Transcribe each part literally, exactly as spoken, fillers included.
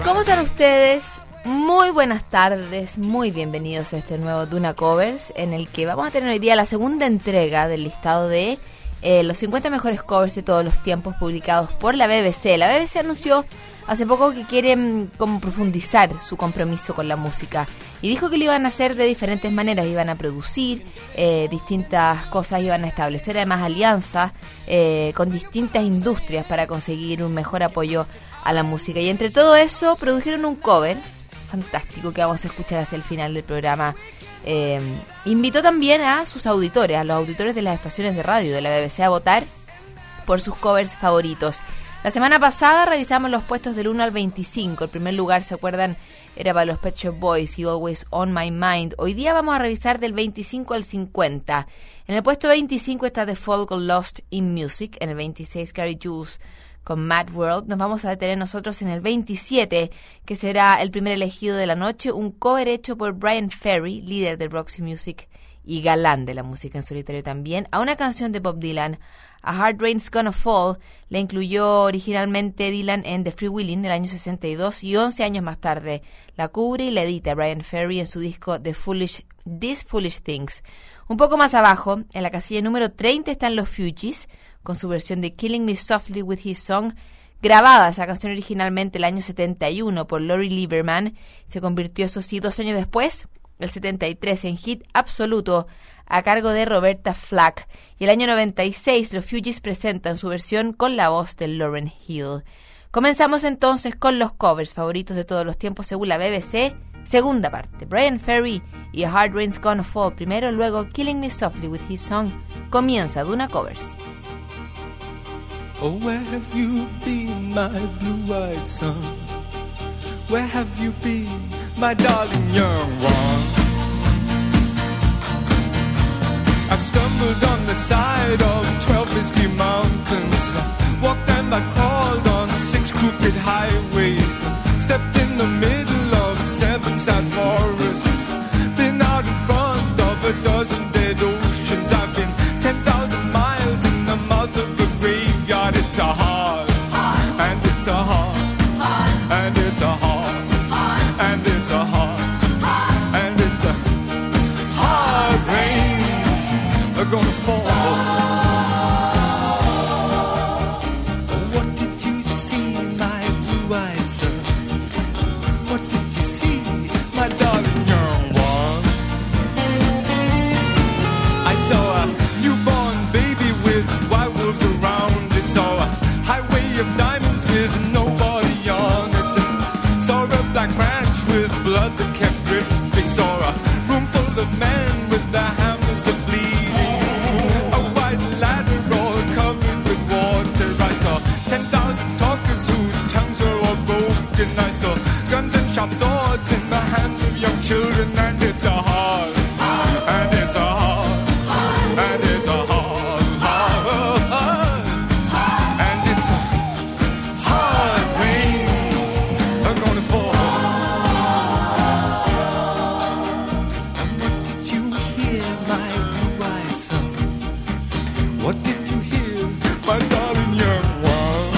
¿Cómo están ustedes? Muy buenas tardes, muy bienvenidos a este nuevo Duna Covers, en el que vamos a tener hoy día la segunda entrega del listado de eh, los cincuenta mejores covers de todos los tiempos publicados por la B B C. La B B C anunció hace poco que quieren como profundizar su compromiso con la música y dijo que lo iban a hacer de diferentes maneras. Iban a producir eh, distintas cosas, iban a establecer además alianzas eh, con distintas industrias para conseguir un mejor apoyo a la música, y entre todo eso produjeron un cover fantástico que vamos a escuchar hacia el final del programa. Eh, invitó también a sus auditores, a los auditores de las estaciones de radio de la B B C, a votar por sus covers favoritos. La semana pasada revisamos los puestos del uno al veinticinco. El primer lugar, ¿se acuerdan?, era para los Pet Shop Boys y Always on My Mind. Hoy día vamos a revisar del veinticinco al cincuenta. En el puesto veinticinco está The Folk Lost in Music. En el veintiséis, Gary Jules con Mad World. Nos vamos a detener nosotros en el veintisiete, que será el primer elegido de la noche, un cover hecho por Bryan Ferry, líder de Roxy Music y galán de la música en solitario también, a una canción de Bob Dylan, A Hard Rain's Gonna Fall. La incluyó originalmente Dylan en The Free Willin' en el año sesenta y dos, y once años más tarde la cubre y la edita Bryan Ferry en su disco The Foolish, These Foolish Things. Un poco más abajo, en la casilla número treinta, están los Fugees, con su versión de Killing Me Softly with His Song, grabada esa canción originalmente el año setenta y uno por Lori Lieberman. Se convirtió, eso sí, dos años después, el setenta y tres, en hit absoluto a cargo de Roberta Flack. Y el año noventa y seis, los Fugees presentan su versión con la voz de Lauryn Hill. Comenzamos entonces con los covers favoritos de todos los tiempos según la B B C. Segunda parte, Bryan Ferry y A Hard Rain's Gonna Fall primero, luego Killing Me Softly with His Song. Comienza Duna Covers. Oh, where have you been, my blue-eyed son? Where have you been, my darling young one? I've stumbled on the side of twelve misty mountains, walked and I crawled on six crooked highways, stepped in the middle of seven sad forests, been out in front of a dozen dead oceans. I've been ten thousand miles in the mouth of a graveyard. It's a hard, hard, and it's a hard, hard, and it's a hard, hard, and it's a hard, hard, and it's a hard rain are gonna fall. Oh, what did you see, my blue-eyed son? What did you see, my darling young one? I saw a newborn baby with wild wolves around it, saw a highway of diamonds with nobody on it, saw a black ranch with blood that kept dripping, saw a room full of men with their hammers of bleeding, a white ladder all covered with water. I saw ten thousand talkers whose tongues were all broken. I saw guns and sharp swords in the hands of young children. And it's a hard, and it's a hard, and it's a hard, hard, hard, and it's a hard rain are gonna fall. And what did you hear, my blue-eyed son? What did you hear, my darling young one?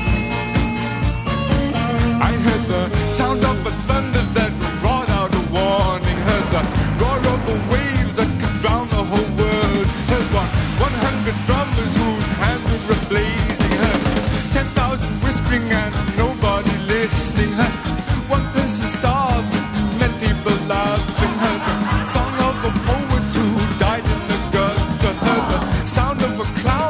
I heard the sound of a thunder that brought out a warning, heard the roar of a wave that could drown the whole world, heard one, one hundred drummers whose hands were blazing, heard ten thousand whispering and nobody listening, heard one person starving, many people laughing, heard the song of a poet who died in the gutter, heard the sound of a cloud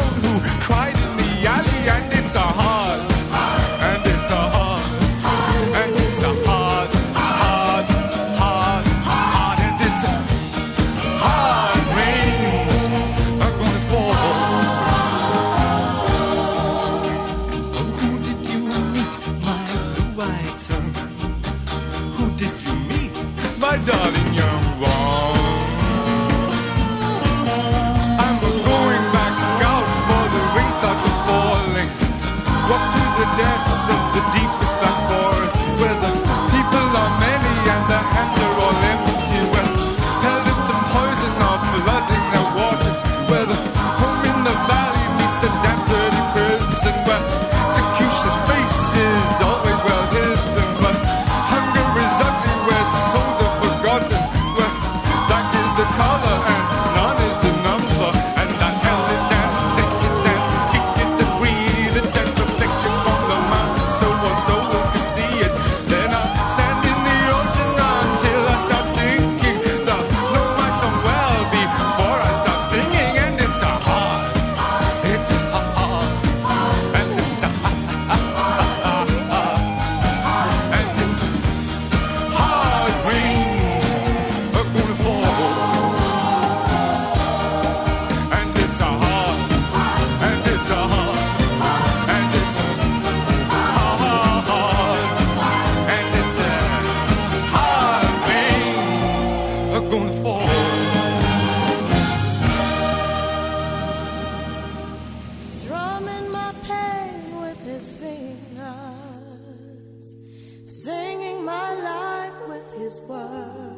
his words,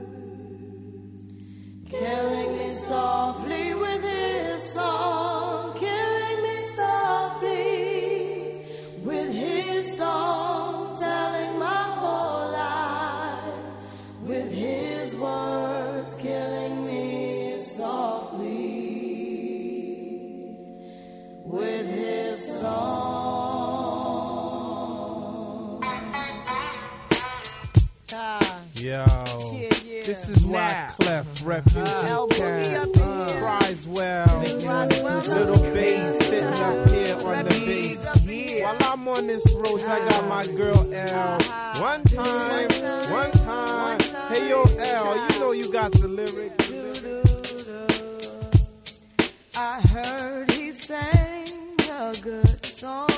killing me softly with his song, killing me softly with his song, telling my whole life with his words, killing me softly with his song. Yo, yeah, yeah. This is Wyclef, Refugee uh, Cat, uh, Criswell, Little Bass sitting up here on the bass. While I'm on this road, I got my girl L. One time, one time. Hey yo, L, you know you got the lyrics. I heard he sang a good song.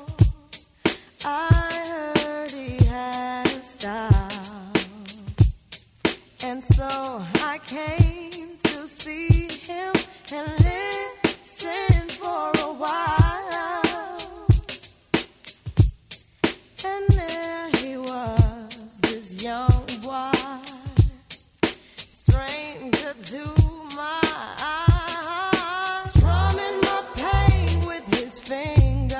I heard he had a style. And so I came to see him and listen for a while. And there he was, this young boy, stranger to my eyes, strumming my pain with his fingers.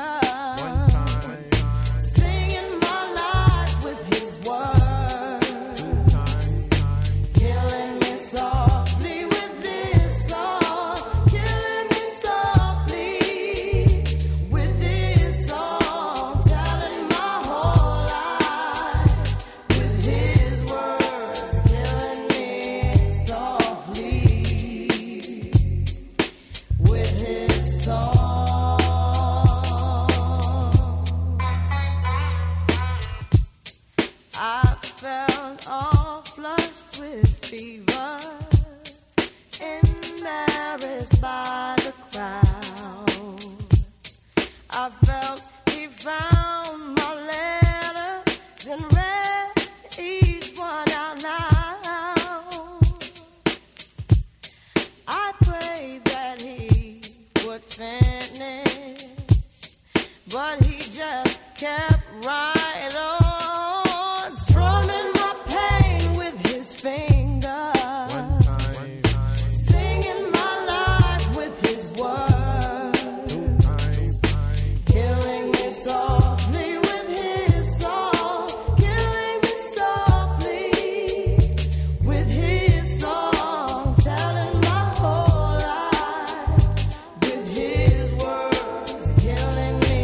But he just kept right on, strumming my pain with his fingers, one time, singing my life with his words, two times, killing me softly with his song, killing me softly with his song, telling my whole life with his words, killing me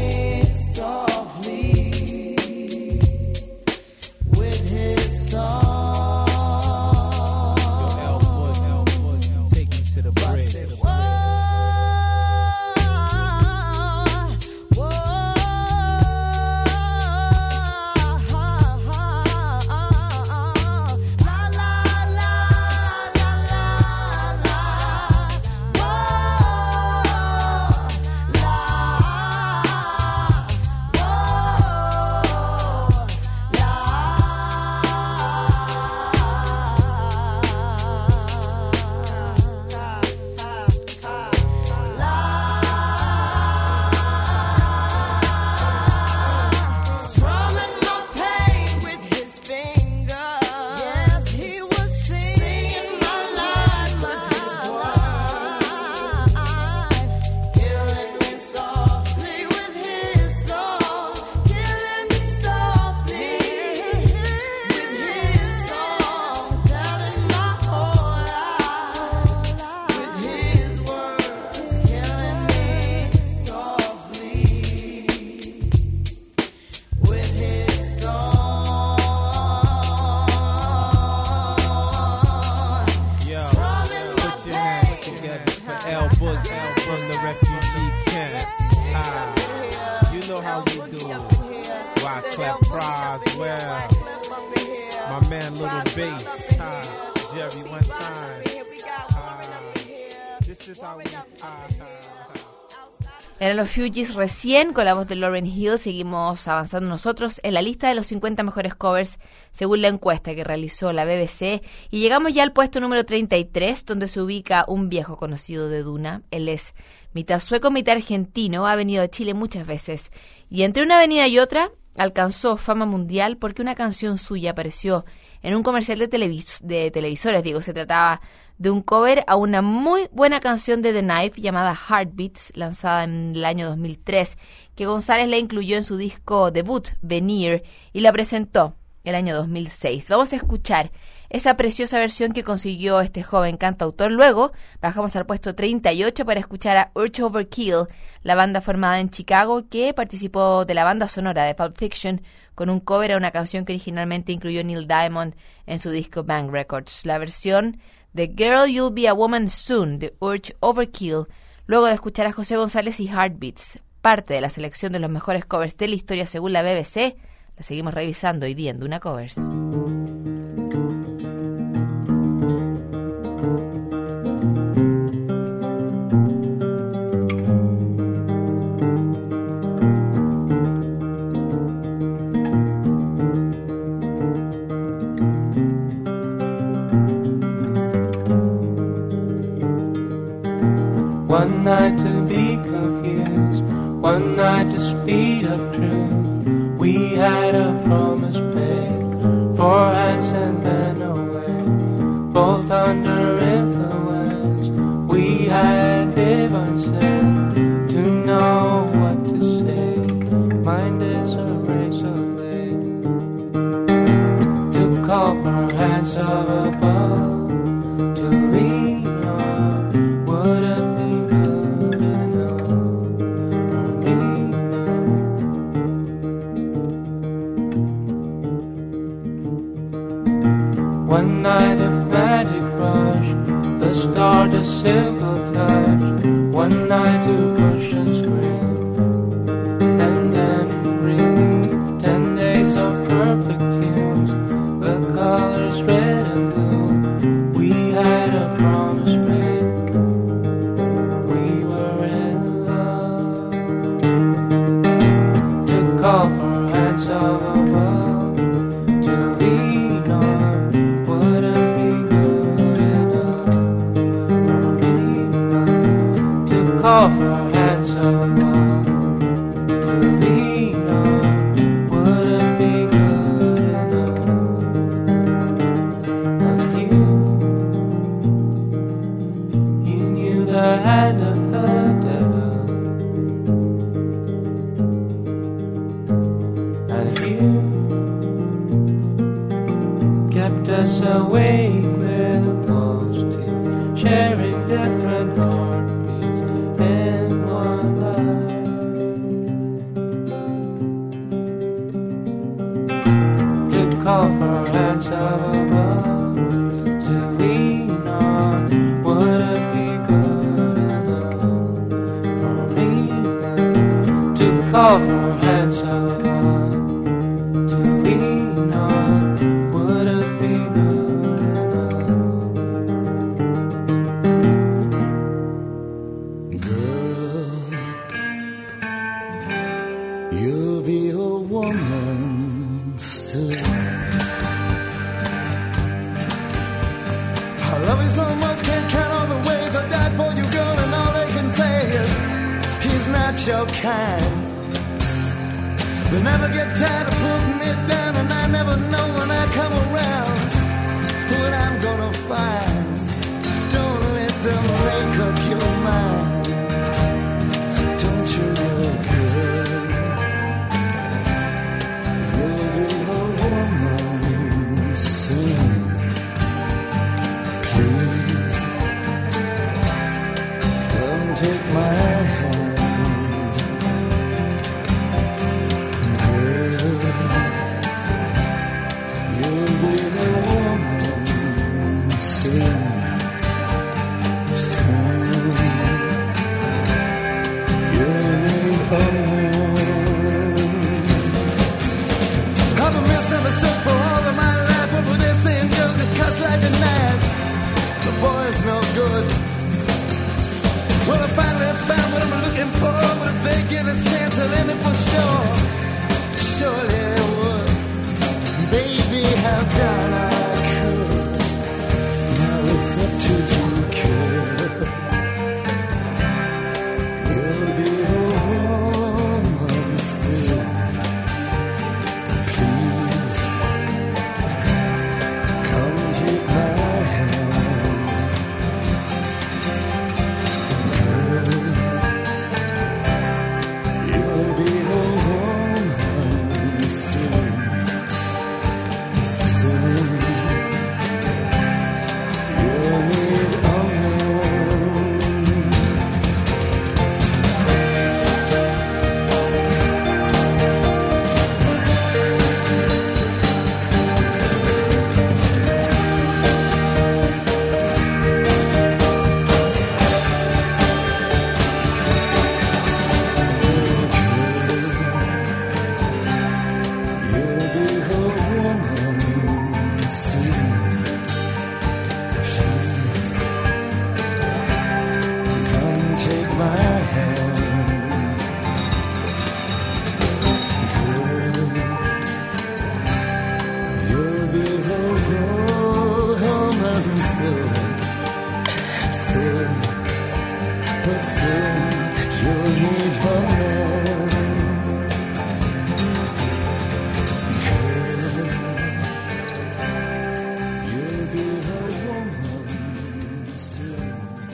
Eran los Fugees recién, con la voz de Lauryn Hill. Seguimos avanzando nosotros en la lista de los cincuenta mejores covers según la encuesta que realizó la B B C. Y llegamos ya al puesto número treinta y tres, donde se ubica un viejo conocido de Duna. Él es mitad sueco, mitad argentino, ha venido a Chile muchas veces. Y entre una avenida y otra alcanzó fama mundial porque una canción suya apareció en un comercial de, televis- de televisores. Digo, se trataba de un cover a una muy buena canción de The Knife llamada Heartbeats, lanzada en el año dos mil tres, que González la incluyó en su disco debut, Veneer, y la presentó el año dos mil seis. Vamos a escuchar esa preciosa versión que consiguió este joven cantautor. Luego bajamos al puesto treinta y ocho para escuchar a Urge Overkill, la banda formada en Chicago que participó de la banda sonora de Pulp Fiction con un cover a una canción que originalmente incluyó Neil Diamond en su disco Bang Records. La versión de Girl You'll Be a Woman Soon de Urge Overkill, luego de escuchar a José González y Heartbeats, parte de la selección de los mejores covers de la historia según la B B C. La seguimos revisando hoy día en Duna Covers. One night to be confused, one night to speed up truth. We had a promise made, four hands and then away, both under influence. We had divine sense to know what to say. Mind is a razor blade to call for hands of above, to lean on. Would it be good enough for me now? One night of magic rush, the start a simple touch. One night to push and scream, and then relief. Ten days of perfect tunes, the colors red and blue. We had a promise made, we were in love. To call for hands of above, to lean on. Would it be good enough for me now? To call for hands of above, to lean on. Would it be good enough? And you, you knew the hand of the devil, and you kept us awake with those teeth, sharing different heartbeats in one life. To call for hands of above, to lean on. Would it be good enough for me now? To call for hands of above, to lean on. Would it be good enough? Girl, you'll be a woman soon. I love you so much, can't count all the ways I died for you, girl, and all they can say is he's not your kind. They never get tired of putting me down, and I never know when I come around what I'm gonna find. Don't let them make up your mind. Don't you know, girl, you'll be a woman soon. Please, come take my hand. Well, I finally found but soon you'll need her man. Girl, you'll be her woman soon.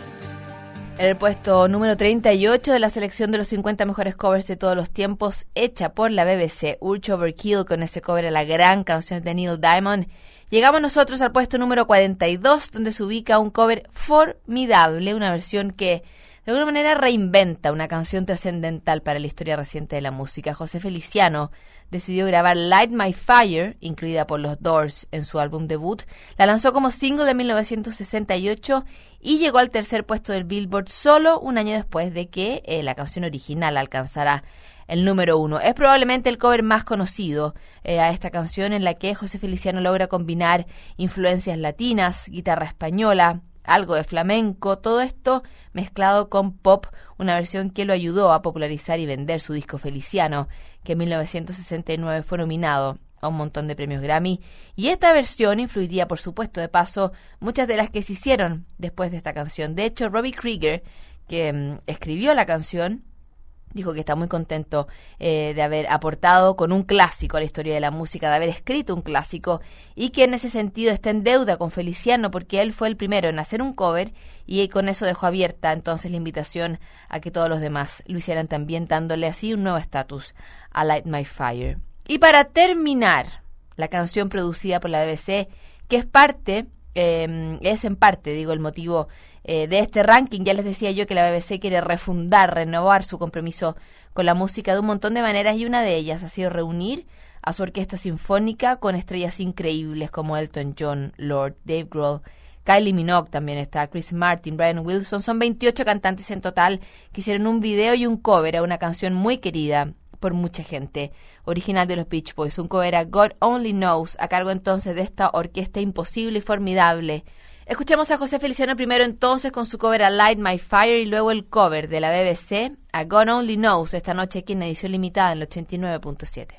En el puesto número treinta y ocho de la selección de los cincuenta mejores covers de todos los tiempos, hecha por la B B C, Urge Overkill, con ese cover a la gran canción de Neil Diamond. Llegamos nosotros al puesto número cuarenta y dos, donde se ubica un cover formidable, una versión que de alguna manera reinventa una canción trascendental para la historia reciente de la música. José Feliciano decidió grabar Light My Fire, incluida por los Doors en su álbum debut. La lanzó como single de mil novecientos sesenta y ocho y llegó al tercer puesto del Billboard solo un año después de que eh, la canción original alcanzara el número uno. Es probablemente el cover más conocido eh, a esta canción, en la que José Feliciano logra combinar influencias latinas, guitarra española, algo de flamenco, todo esto mezclado con pop, una versión que lo ayudó a popularizar y vender su disco Feliciano, que en mil novecientos sesenta y nueve fue nominado a un montón de premios Grammy. Y esta versión influiría, por supuesto, de paso, muchas de las que se hicieron después de esta canción. De hecho, Robbie Krieger, que mm, escribió la canción, dijo que está muy contento eh, de haber aportado con un clásico a la historia de la música, de haber escrito un clásico, y que en ese sentido está en deuda con Feliciano porque él fue el primero en hacer un cover y con eso dejó abierta entonces la invitación a que todos los demás lo hicieran también, dándole así un nuevo estatus a Light My Fire. Y para terminar, la canción producida por la B B C, que es parte, eh, es en parte, digo, el motivo Eh, de este ranking. Ya les decía yo que la B B C quiere refundar, renovar su compromiso con la música de un montón de maneras, y una de ellas ha sido reunir a su orquesta sinfónica con estrellas increíbles como Elton John, Lord, Dave Grohl, Kylie Minogue también está, Chris Martin, Brian Wilson. Son veintiocho cantantes en total que hicieron un video y un cover a una canción muy querida por mucha gente, original de los Beach Boys, un cover a God Only Knows, a cargo entonces de esta orquesta imposible y formidable. Escuchemos a José Feliciano primero entonces con su cover a Light My Fire y luego el cover de la B B C a God Only Knows, esta noche aquí en edición limitada en el ochenta y nueve punto siete.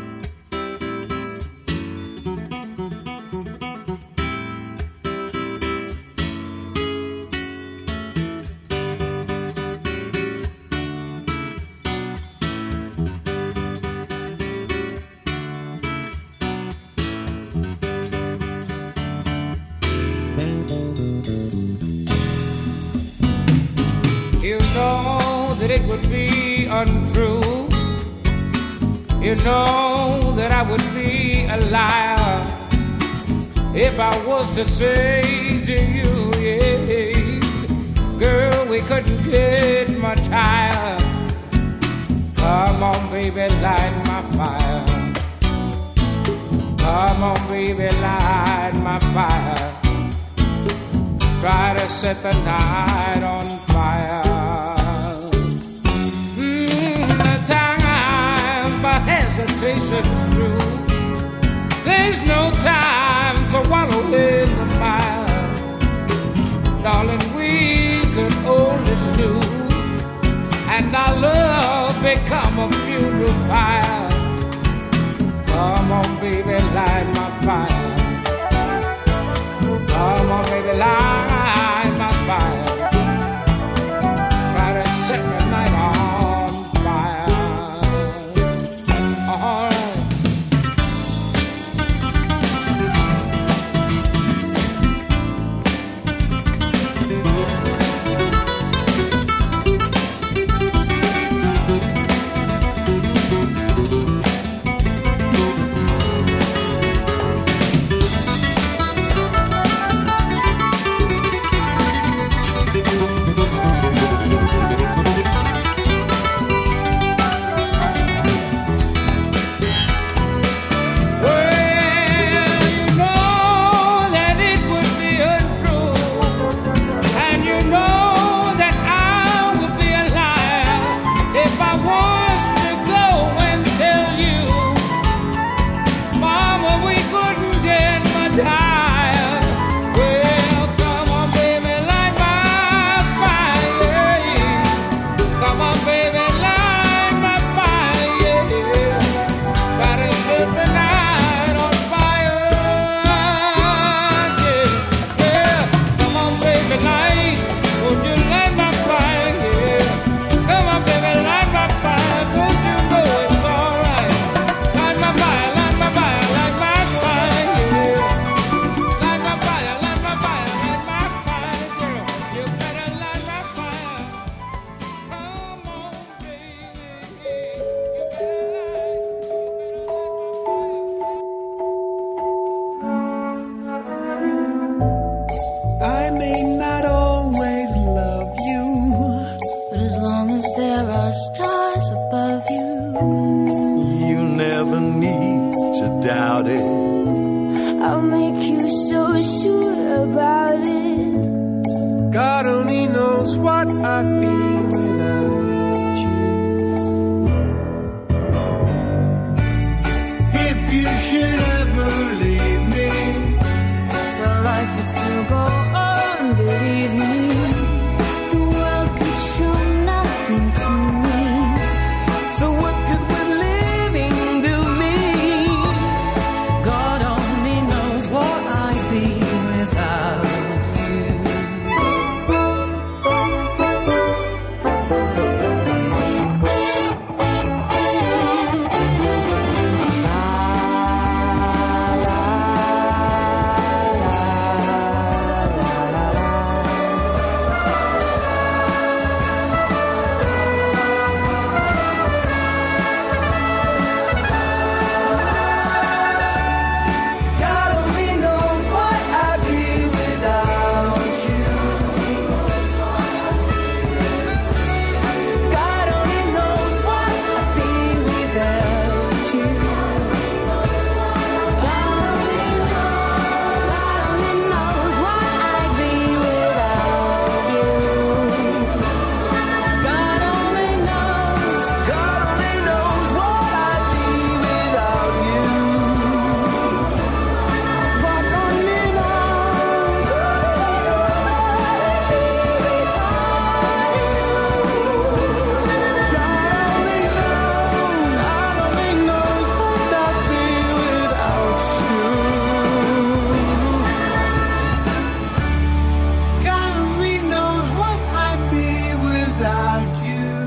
It would be untrue. You know that I would be a liar if I was to say to you, yeah, girl, we couldn't get much higher. Come on, baby, light my fire. Come on, baby, light my fire. Try to set the night on fire. Hesitation's through. There's no time to wallow in the mire. Darling, we could only lose, and our love become a funeral pyre. Come on, baby, light my fire. Come on, baby, light my fire. Try to set the night on fire. there are stars above you. You never need to doubt it. I'll make you so sure about it. God only knows what I'd be without you. If you should ever leave me, Your life would still go on, believe me. The world could show nothing to me. so what good would living do me? God only knows what I'd be without you. God only knows what I'd be without you. God only knows what I'd be without you. God only knows what I'd be without you. God only knows. God only knows what I'd be without you. God only knows. God only knows what I'd be without you. God only knows what I'd be without you.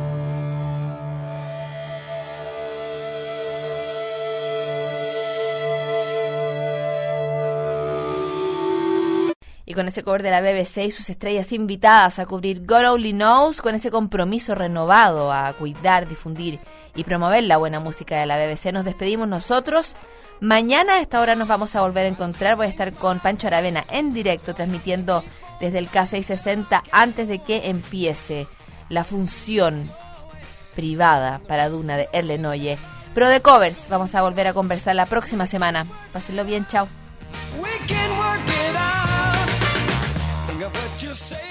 Y con ese cover de la B B C y sus estrellas invitadas a cubrir God Only Knows, con ese compromiso renovado a cuidar, difundir y promover la buena música de la B B C, nos despedimos nosotros. Mañana a esta hora nos vamos a volver a encontrar. Voy a estar con Pancho Aravena en directo, transmitiendo desde el K seiscientos sesenta antes de que empiece la función privada para Duna de Erlen Oye. Pero de covers vamos a volver a conversar la próxima semana. Pásenlo bien, chao. We can work it out. Think of what you say.